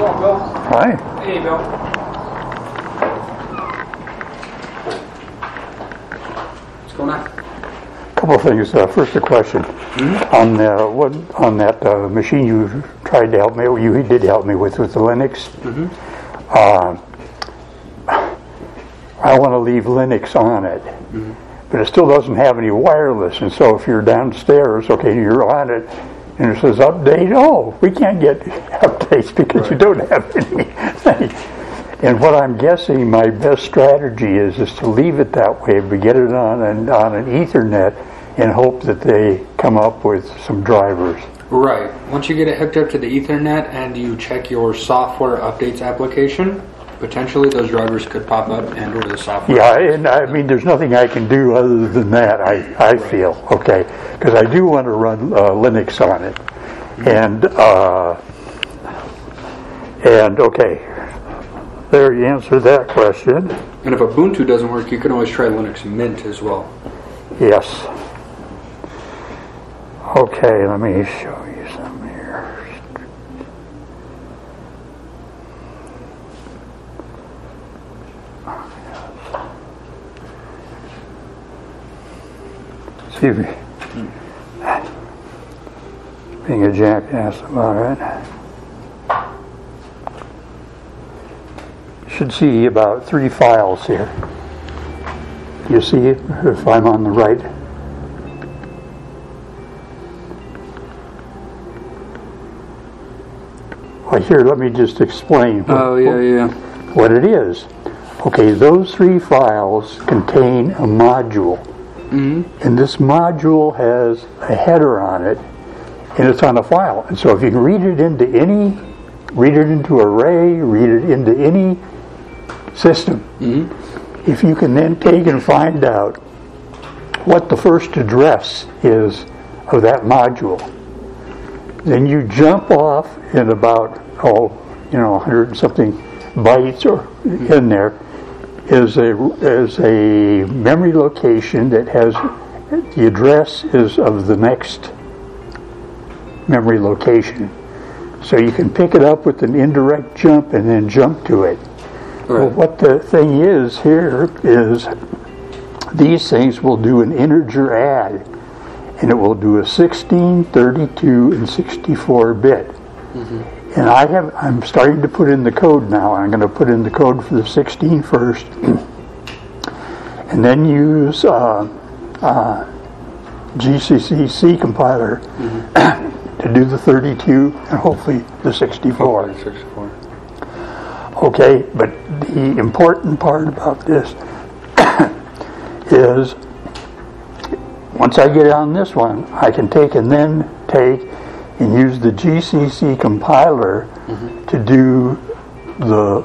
Hello, Bill. Hi. Hey, Bill. What's going on? Couple of things. First, a question on that machine you tried to help me. You did help me with the Linux. I want to leave Linux on it, but it still doesn't have any wireless. And so, if you're downstairs, okay, you're on it, and it says update. Oh, we can't get updates because you don't have anything. And what I'm guessing my best strategy is to leave it that way, but get it on an Ethernet, and hope that they come up with some drivers. Right. Once you get it hooked up to the Ethernet and you check your software updates application, potentially those drivers could pop up and or the software. Yeah, and I mean, there's nothing I can do other than that, I feel, okay? Because I do want to run Linux on it. And okay, there you answered that question. And if Ubuntu doesn't work, you can always try Linux Mint as well. Yes. Okay, let me show you some here. See if being a jackass about it. You should see about 3 files here. You see it if I'm on the right? Well, here, let me just explain what it is. Okay, those 3 files contain a module. And this module has a header on it, and it's on a file. And so if you can read it into array, read it into any system, if you can then take and find out what the first address is of that module, then you jump off in about 100 and something bytes or in there is a memory location that has the address is of the next memory location. So you can pick it up with an indirect jump and then jump to it. Well, what the thing is here is these things will do an integer add, and it will do a 16, 32, and 64 bit. And I'm starting to put in the code now. I'm going to put in the code for the 16 first, and then use GCC C compiler to do the 32 and hopefully the 64. Okay, but the important part about this is once I get on this one, I can take and and use the GCC compiler to do the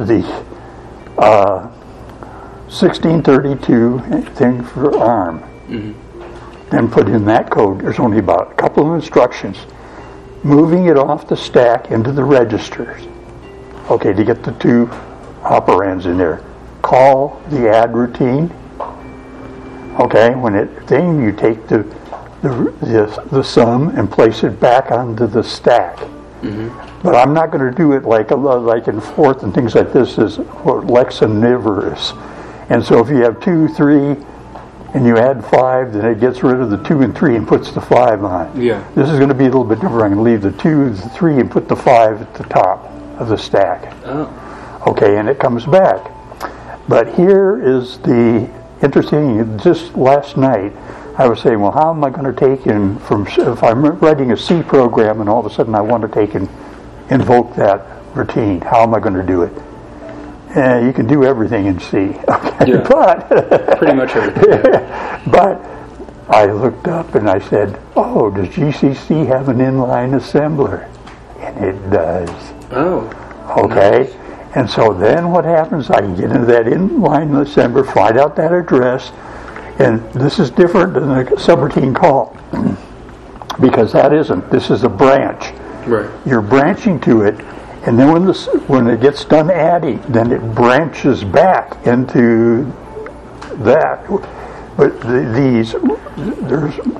1632 thing for ARM. Then put in that code. There's only about a couple of instructions. Moving it off the stack into the registers. Okay, to get the 2 operands in there. Call the add routine. Okay, when you take the sum and place it back onto the stack. But I'm not going to do it like in fourth and things like this is lexinivorous. And so if you have 2, 3, and you add 5, then it gets rid of the 2 and 3 and puts the 5 on. This is going to be a little bit different. I'm going to leave the 2, the 3, and put the 5 at the top of the stack. Okay, and it comes back. But here is the interesting thing. Just last night, I was saying, well, how am I going to take if I'm writing a C program and all of a sudden I want to take and invoke that routine, how am I going to do it? You can do everything in C, okay, but pretty much everything. But I looked up and I said, oh, does GCC have an inline assembler? And it does. Okay. Nice. And so then what happens, I can get into that inline assembler, find out that address, and this is different than a subroutine call because this is a branch. Right. You're branching to it, and then when it gets done adding, then it branches back into that. But there's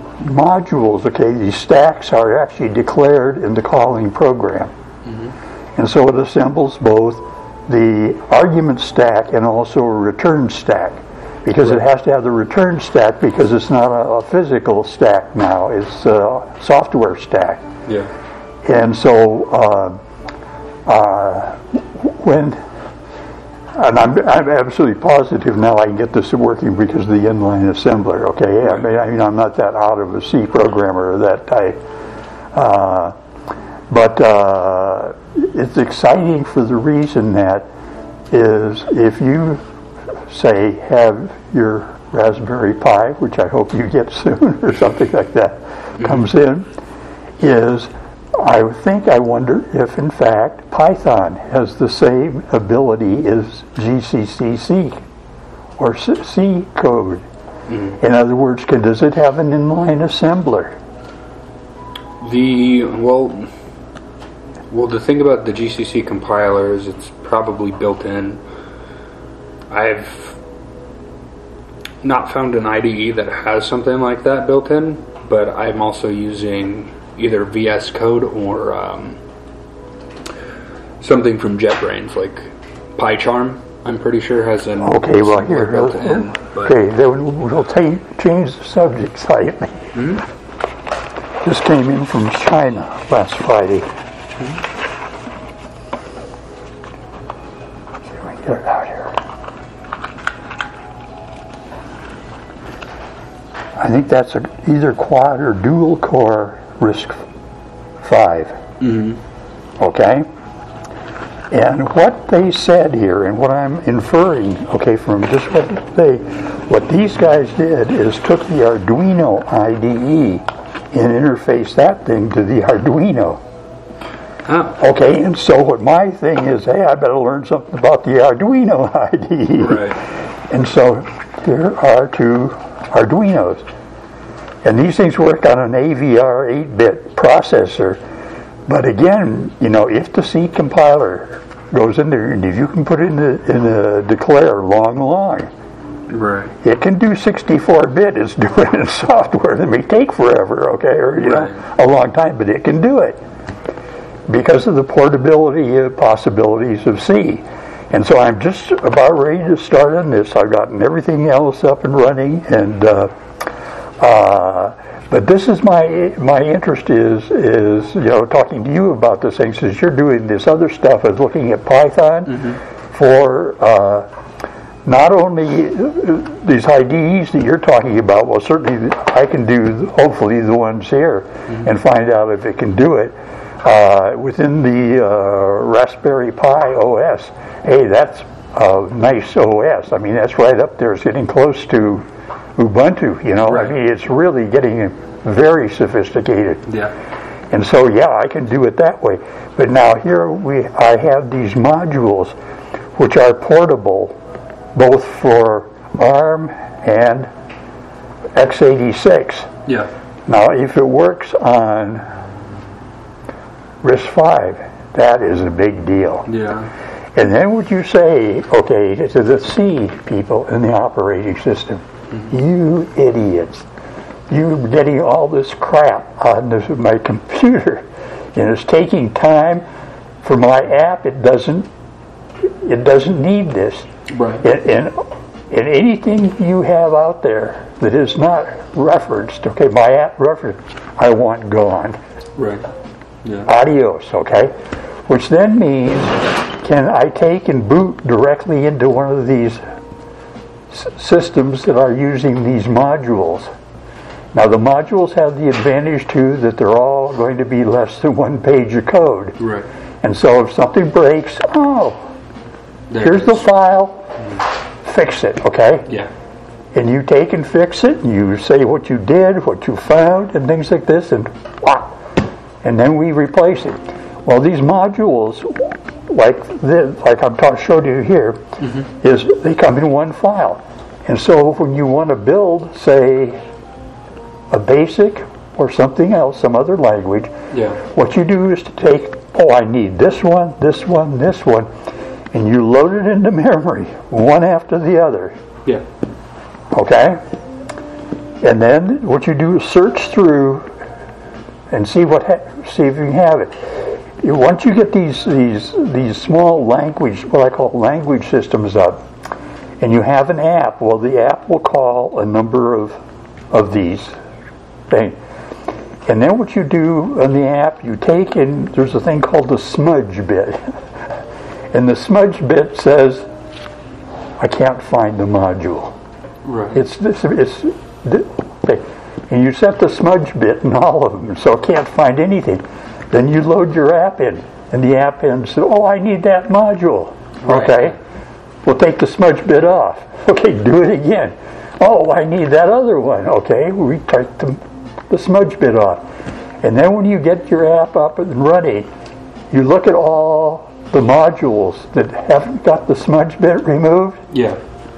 modules, okay, these stacks are actually declared in the calling program. And so it assembles both the argument stack and also a return stack, because it has to have the return stack because it's not a physical stack now, it's a software stack. Yeah. And so and I'm absolutely positive now I can get this working because of the inline assembler. Okay, I mean I'm not that out of a C programmer that but it's exciting for the reason that is if you say have your Raspberry Pi, which I hope you get soon or something like that, comes in, is I wonder if in fact Python has the same ability as GCC or C code. In other words, does it have an inline assembler? Well, the thing about the GCC compiler is it's probably built in. I've not found an IDE that has something like that built in, but I'm also using either VS Code or something from JetBrains, like PyCharm. I'm pretty sure has an built in. Okay, then we'll change the subject slightly. This came in from China last Friday. Let me get it out here. I think that's either quad or dual core RISC-V. Okay? And what they said here, and what I'm inferring, okay, from just what these guys did is took the Arduino IDE and interfaced that thing to the Arduino. Okay, and so what my thing is, hey, I better learn something about the Arduino IDE. Right. And so here are two Arduinos. And these things work on an AVR 8-bit processor. But again, if the C compiler goes in there, and if you can put it in a declare long, right, it can do 64-bit. It's doing it in software that may take forever, okay, or a long time, but it can do it because of the portability possibilities of C. And so I'm just about ready to start on this. I've gotten everything else up and running, and but this is my interest is talking to you about this thing, since you're doing this other stuff is looking at Python for not only these IDEs that you're talking about. Well, certainly I can do hopefully the ones here and find out if it can do it within the Raspberry Pi OS. Hey, that's a nice OS. I mean, that's right up there. It's getting close to Ubuntu, Right. I mean, it's really getting very sophisticated. Yeah. And so, I can do it that way. But now here I have these modules which are portable both for ARM and x86. Yeah. Now, if it works on RISC-V, that is a big deal. Yeah. And then would you say, okay, to the C people in the operating system, you idiots, you're getting all this crap on my computer, and it's taking time for my app. It doesn't need this. Right. And anything you have out there that is not referenced, okay, my app reference, I want gone. Right. Yeah. Adios, okay? Which then means, can I take and boot directly into one of these systems that are using these modules? Now, the modules have the advantage, too, that they're all going to be less than one page of code. Right. And so if something breaks, here's the file, fix it, okay? Yeah. And you take and fix it, and you say what you did, what you found, and things like this, and and then we replace it. Well, these modules, like I'm showed you here, is they come in one file. And so when you want to build, say, a BASIC or something else, some other language, what you do is to take, I need this one, this one, this one, and you load it into memory, one after the other. Yeah. Okay? And then what you do is search through and see if you have it. once you get these small language, what I call language systems up, and you have an app, well, the app will call a number of these things. And then what you do on the app, you take and there's a thing called the smudge bit. And the smudge bit says, I can't find the module. Right. And you set the smudge bit in all of them, so it can't find anything. Then you load your app in, and the app in says, oh, I need that module. Right. Okay, we'll take the smudge bit off. Okay, do it again. Oh, I need that other one. Okay, we take the smudge bit off. And then when you get your app up and running, you look at all the modules that haven't got the smudge bit removed. Yeah.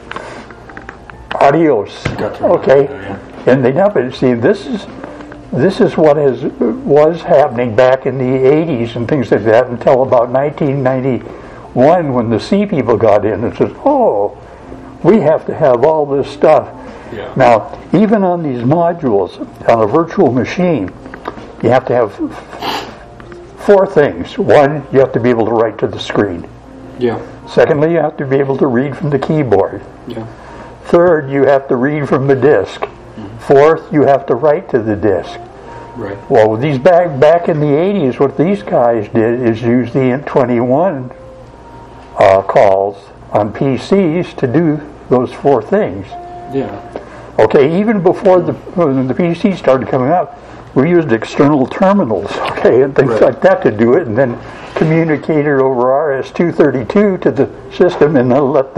Adios. Okay. And they never see this is what was happening back in the 80s and things like that until about 1991 when the C people got in and said, oh, we have to have all this stuff. Yeah. Now, even on these modules on a virtual machine, you have to have 4 things. One, you have to be able to write to the screen. Yeah. Secondly, you have to be able to read from the keyboard. Yeah. Third, you have to read from the disk. Fourth, you have to write to the disk. Right. Well, these back in the 80s, what these guys did is use the INT21 calls on PCs to do those 4 things. Yeah. Okay, even before when the PC started coming up, we used external terminals, okay, and things like that to do it, and then communicated over RS-232 to the system, and then let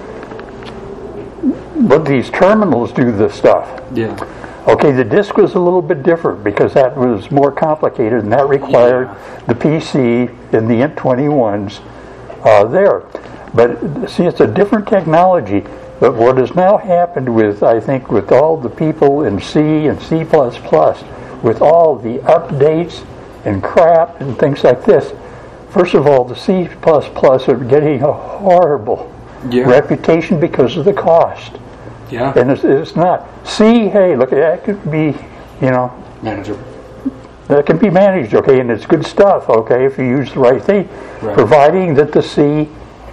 these terminals do the stuff. Yeah. Okay, the disk was a little bit different because that was more complicated, and that required the PC and the INT21s there. But see, it's a different technology. But what has now happened with, I think, with all the people in C and C++, with all the updates and crap and things like this, first of all, the C++ are getting a horrible reputation because of the cost. Yeah. And it's not. C, hey, look, that could be, manageable. That can be managed, okay, and it's good stuff, okay, if you use the right thing, providing that the C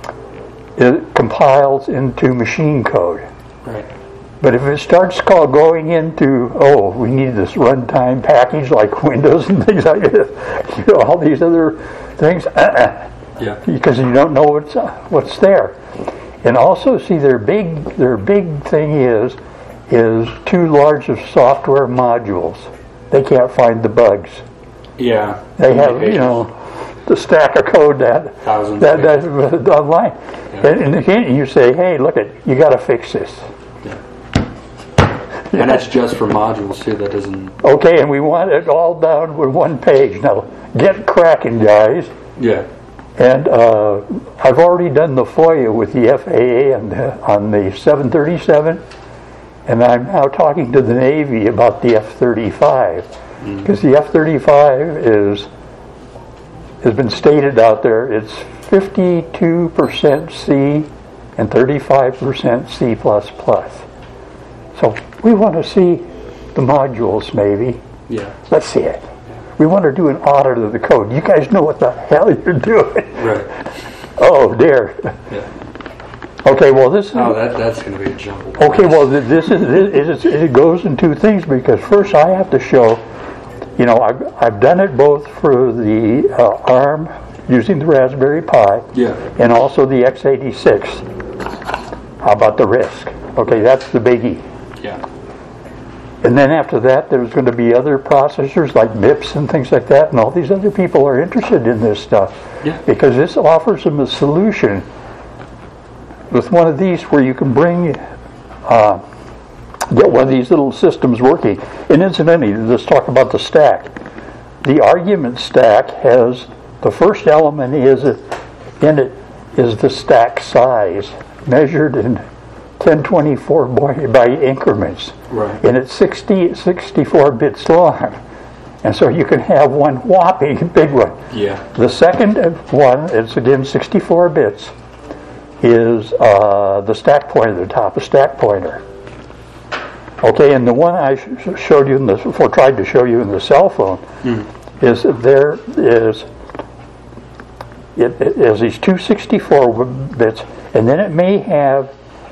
compiles into machine code. Right. But if it starts going into, we need this runtime package like Windows and things like this, all these other things, because you don't know what's there. And also, see, their big thing is too large of software modules. They can't find the bugs. Yeah. They have, the stack of code that online. Yeah. And again, you say, hey, look, you got to fix this. Yeah. And that's just for modules too. That doesn't. Okay, and we want it all down with one page. Now, get cracking, guys. Yeah. And I've already done the FOIA with the FAA on the 737, and I'm now talking to the Navy about the F-35, because the F-35 has been stated out there. It's 52% C and 35% C++. So we want to see the modules, maybe. Yeah. Let's see it. We want to do an audit of the code. You guys know what the hell you're doing. Right. Oh, dear. Yeah. Okay, well, this is... Oh, that's going to be a jumble. Okay, well, it goes in 2 things, because first I have to show, I've done it both for the ARM, using the Raspberry Pi, and also the x86. How about the RISC? Okay, that's the biggie. Yeah. And then after that, there's going to be other processors like MIPS and things like that, and all these other people are interested in this stuff. Yeah. Because this offers them a solution with one of these where you can get one of these little systems working. And incidentally, let's talk about the stack. The argument stack has, the first element in it is the stack size, measured in 1024 by increments. Right. And it's 64 bits long. And so you can have one whopping big one. Yeah. The second one, it's again 64 bits, is the stack pointer, the top of stack pointer. Okay, and the one I showed you tried to show you in the cell phone, is there is it has these two 64 bits, and then it may have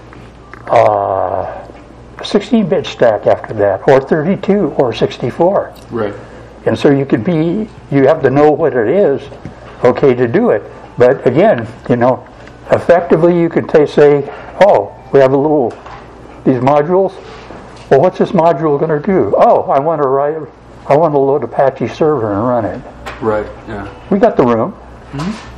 a 16-bit stack after that, or 32, or 64. Right. And so you have to know what it is, okay, to do it. But again, effectively you could say, oh, we have these modules. Well, what's this module going to do? Oh, I want to load Apache server and run it. Right. Yeah. We got the room. Mm-hmm.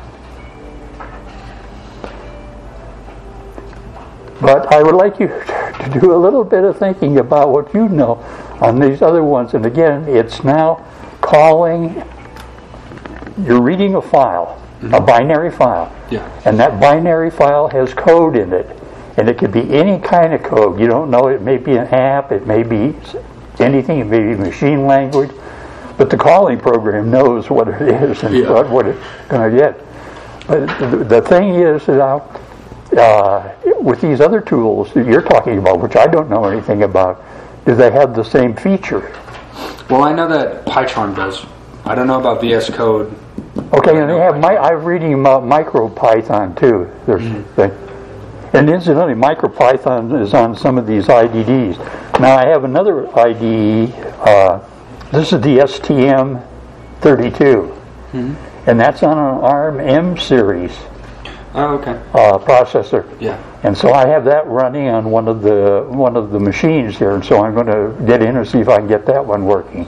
But I would like you to do a little bit of thinking about what you know on these other ones. And again, it's now calling. You're reading a file, a binary file. Yeah. And that binary file has code in it. And it could be any kind of code. You don't know, it may be an app, it may be anything, it may be machine language. But the calling program knows what it is and what it's going to get. But the thing is that with these other tools that you're talking about, which I don't know anything about, do they have the same feature? Well, I know that PyCharm does. I don't know about VS Code. Okay, and they have I'm reading about MicroPython too. And incidentally, MicroPython is on some of these IDEs. Now I have another IDE. This is the STM32, and that's on an ARM M series. Oh, okay. Processor. Yeah. And so I have that running on one of the machines here, and so I'm going to get in and see if I can get that one working.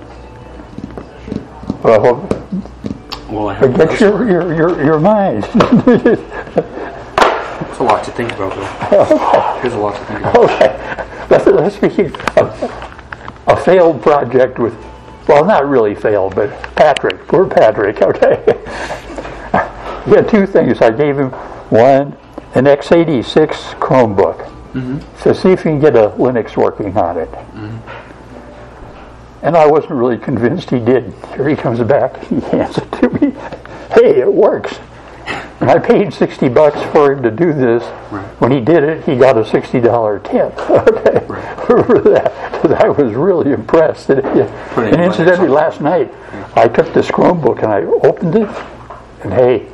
Well, I hope get your mind. It's a lot to think about, though. Okay. There's a lot to think about. Okay. Let's be a failed project with, well, not really failed, but Patrick. Poor Patrick. Okay. We had two things. I gave him one, an x86 Chromebook. So see if you can get a Linux working on it. And I wasn't really convinced he did. Here he comes back. He hands it to me. Hey, it works. And I paid $60 for him to do this. Right. When he did it, he got a $60 tip. Okay, for that. I was really impressed. And incidentally, last night I took this Chromebook and I opened it, and hey,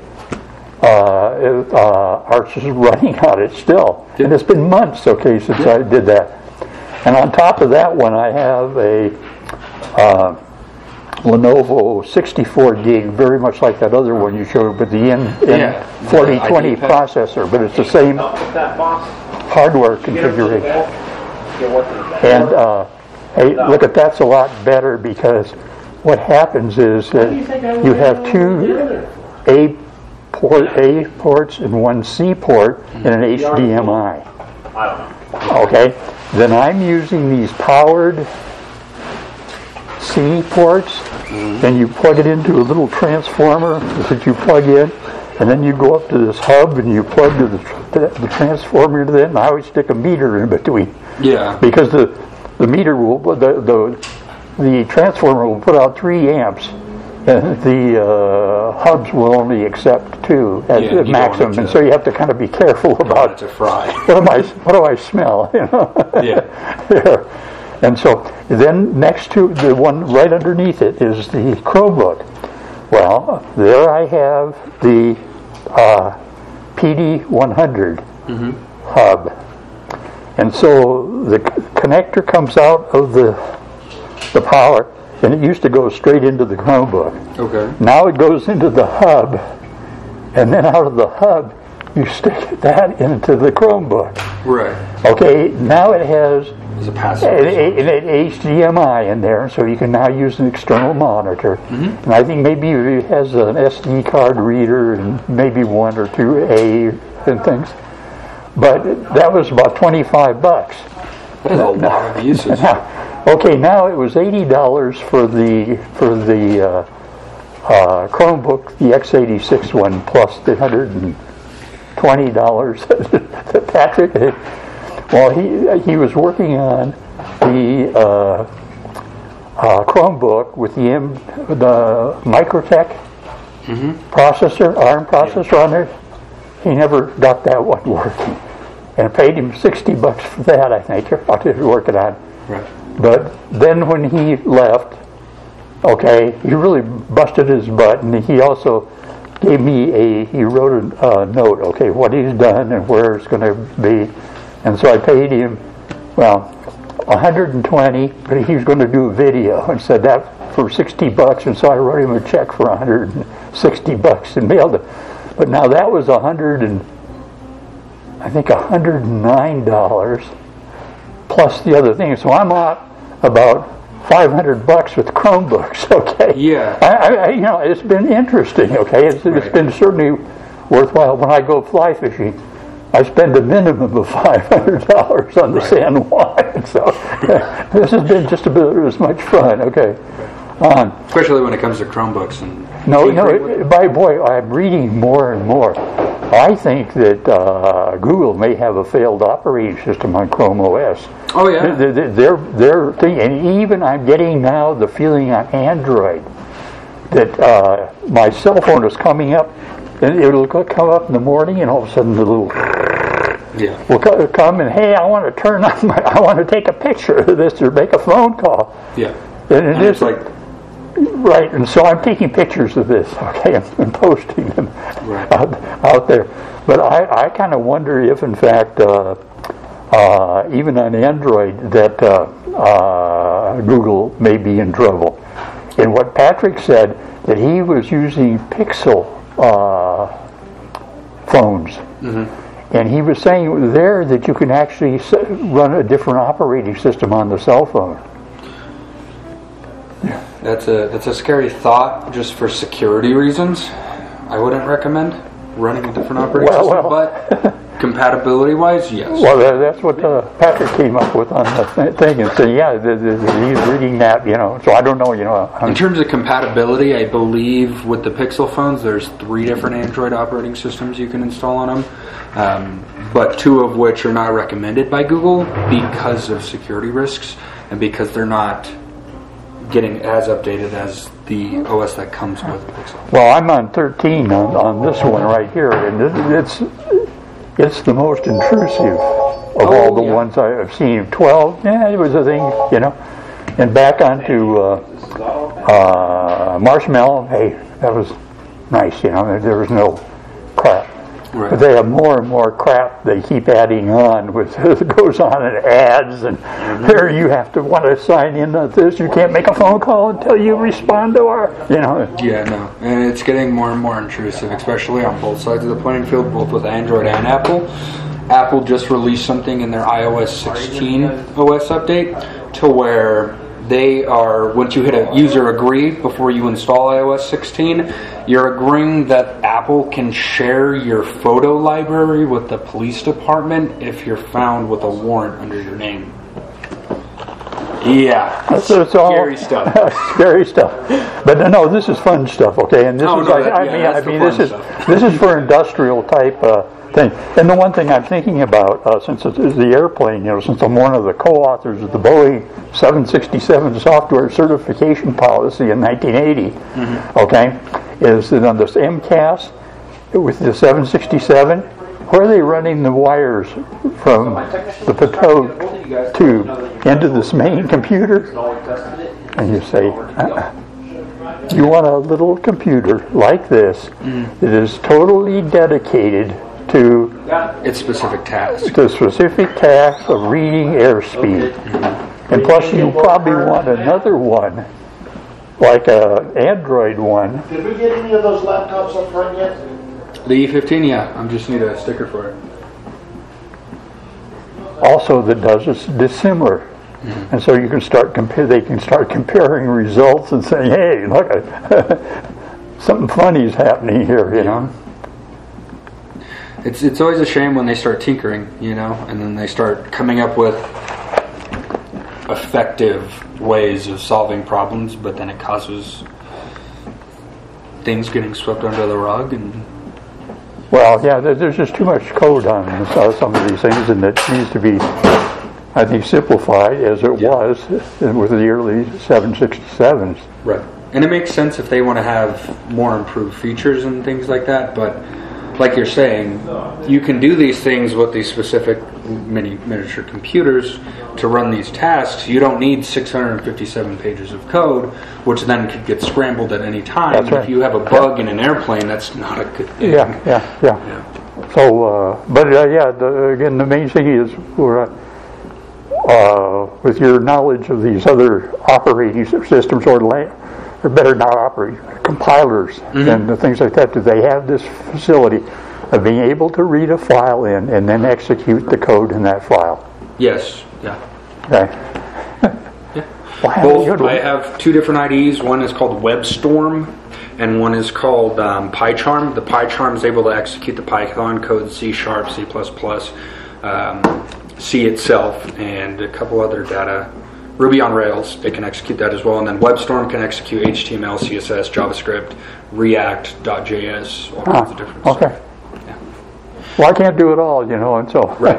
Arch is running on it still. Yeah. And it's been months, okay, since I did that. And on top of that one, I have a Lenovo 64 gig, very much like that other one you showed, but the N4020 processor, but it's the same hardware configuration. And hey, look at that's a lot better, because what happens is that you have two A ports and one C port and an HDMI. Okay, then I'm using these powered C ports, and you plug it into a little transformer that you plug in, and then you go up to this hub and you plug to the transformer to that, and I always stick a meter in between. Yeah. Because the meter will, the transformer will put out 3 amps, and the hubs will only accept 2 at maximum, and so you have to kind of be careful about to fry. What do I smell? Yeah. And so then next to the one right underneath it is the Chromebook. Well, there I have the PD100 hub. And so the connector comes out of the power, and it used to go straight into the Chromebook. Okay. Now it goes into the hub, and then out of the hub, you stick that into the Chromebook. Right. Okay, now it has an HDMI in there, so you can now use an external monitor. And I think maybe it has an SD card reader and maybe 1 or 2 A and things. But that was about $25. That is a lot of usage. Now it was $80 for the Chromebook, the x86 one, plus the $120 that Patrick did. Well, he was working on the Chromebook with the Microtech processor, ARM processor on there. He never got that one working, and paid him $60 for that, I think, to work it on. Right. But then when he left, okay, he really busted his butt, and he also gave me he wrote a note, okay, what he's done and where it's going to be. And so I paid him, well, $120, but he was going to do a video and said that for $60, and so I wrote him a check for $160 and mailed it. But now that was $109 plus the other thing. So I'm out about $500 with Chromebooks. Okay. Yeah. I it's been interesting. Okay. It's been certainly worthwhile. When I go fly fishing, I spend a minimum of $500 on the San Juan. So this has been just about as much fun. Okay. Especially when it comes to Chromebooks and. Boy, I'm reading more and more. I think that Google may have a failed operating system on Chrome OS. Oh yeah. Their thing, and even I'm getting now the feeling on Android that my cell phone is coming up, and it'll come up in the morning, and all of a sudden the little will come and, hey, I want to turn on I want to take a picture of this or make a phone call. Yeah. And it's like. Right, and so I'm taking pictures of this, okay, and posting them out there. But I kind of wonder if, in fact, even on Android, that Google may be in trouble. And what Patrick said, that he was using Pixel phones. Mm-hmm. And he was saying there that you can actually run a different operating system on the cell phone. That's a scary thought just for security reasons. I wouldn't recommend running a different operating system, but compatibility-wise, yes. Well, that's what Patrick came up with on the thing, and said, yeah, he's reading that, so I don't know, In terms of compatibility, I believe with the Pixel phones, there's 3 different Android operating systems you can install on them, but 2 of which are not recommended by Google because of security risks and because they're not getting as updated as the OS that comes with Pixel. Well, I'm on 13 on this one right here, and it's the most intrusive of all the ones I've seen. 12, it was a thing, And back onto Marshmallow, hey, that was nice, there was no crap. Right. But they have more and more crap they keep adding on, with it goes on in ads, and there you have to want to sign in on this. You can't make a phone call until you respond to our, Yeah, no, and it's getting more and more intrusive, especially on both sides of the playing field, both with Android and Apple. Apple just released something in their iOS 16 OS update to where they are, once you hit a user agree before you install iOS 16, you're agreeing that Apple can share your photo library with the police department if you're found with a warrant under your name. Yeah, it's all scary stuff. Scary stuff. But no, this is fun stuff, okay? And this this is for industrial type thing. And the one thing I'm thinking about, since it is the airplane, since I'm one of the co-authors of the Boeing 767 software certification policy in 1980, okay, is that on this MCAS with the 767, where are they running the wires from the Pitot tube into this main computer? And you say, you want a little computer like this that is totally dedicated to its specific task. The specific task of reading airspeed. And plus you probably want another one, like a Android one. Did we get any of those laptops up front yet? The E15, yeah. I just need a sticker for it. Also that does is dissimilar. And so you can they can start comparing results and saying, hey, look, something funny is happening here, It's always a shame when they start tinkering, and then they start coming up with effective ways of solving problems, but then it causes things getting swept under the rug. And well, yeah, there's just too much code on some of these things, and it needs to be, I think, simplified as it was with the early 767s. Right. And it makes sense if they want to have more improved features and things like that, but like you're saying, you can do these things with these specific miniature computers to run these tasks. You don't need 657 pages of code, which then could get scrambled at any time. That's right. If you have a bug in an airplane, that's not a good thing. Yeah. So, again, the main thing is with your knowledge of these other operating systems, or better not operating, compilers and the things like that, do they have this facility of being able to read a file in and then execute the code in that file? Yes. Yeah. Okay. Both. I have two different IDEs. One is called WebStorm, and one is called PyCharm. The PyCharm is able to execute the Python code, C#, C++, C itself, and a couple other data. Ruby on Rails, it can execute that as well. And then WebStorm can execute HTML, CSS, JavaScript, React, .js, all kinds of different stuff. Okay. Yeah. Well, I can't do it all, and so Right.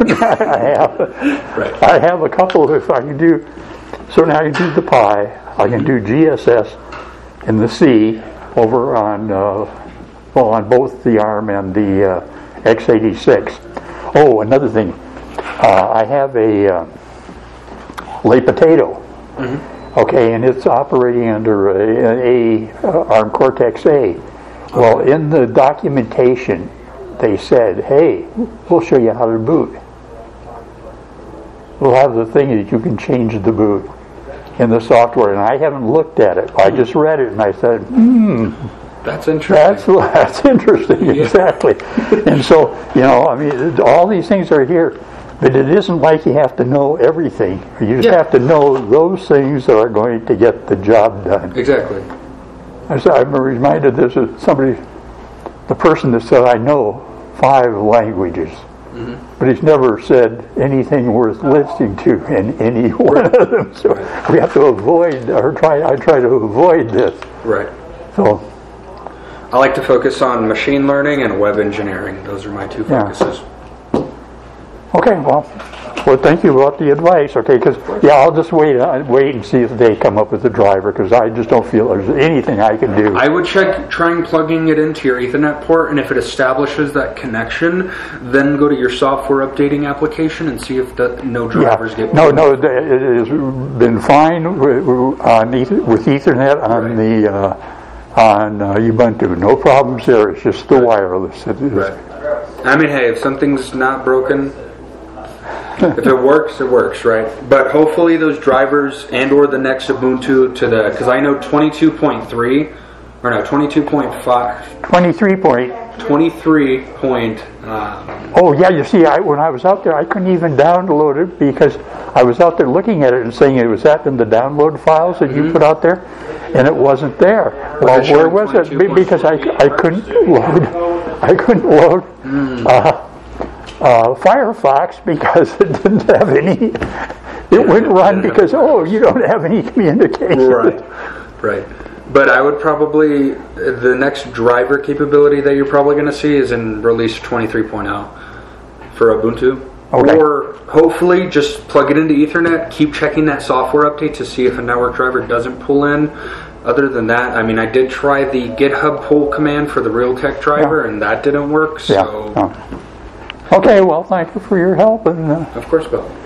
I have a couple. If I can do, certainly I can do the Pi, I can do GSS and the C over on on both the ARM and the x86. Oh, another thing, I have a Le Potato. Okay, and it's operating under a ARM Cortex-A. Well, in the documentation, they said, "Hey, we'll show you how to boot. We'll have the thing that you can change the boot in the software." And I haven't looked at it. I just read it, and I said, That's interesting. That's interesting, exactly. And so, all these things are here, but it isn't like you have to know everything. You just have to know those things that are going to get the job done. Exactly. I'm reminded there's the person that said, "I know 5 languages," but he's never said anything worth listening to in any one of them. So we have to avoid, I try to avoid this. Right. So I like to focus on machine learning and web engineering. Those are my two focuses. Okay, well, thank you about the advice. Okay, because I'll just wait and see if they come up with a driver, because I just don't feel there's anything I can do. I would trying plugging it into your Ethernet port, and if it establishes that connection, then go to your software updating application and see if no drivers get. No, it has been fine with Ethernet on the on Ubuntu. No problems there. It's just the wireless. Right. I mean, hey, if something's not broken. If it works, it works, right? But hopefully those drivers and/or the next Ubuntu because I know 22.3 or no 22.5, 23 point. Oh yeah, you see, when I was out there, I couldn't even download it because I was out there looking at it and saying it was that in the download files that you put out there, and it wasn't there. Well, where was it? Because I couldn't load. Firefox, because it didn't have any. It wouldn't run because you don't have any communication. Right. But I would probably the next driver capability that you're probably going to see is in release 23.0 for Ubuntu. Okay. Or hopefully just plug it into Ethernet. Keep checking that software update to see if a network driver doesn't pull in. Other than that, I mean, I did try the GitHub pull command for the Realtek driver, and that didn't work. So. Okay, well, thank you for your help. And of course, Bill.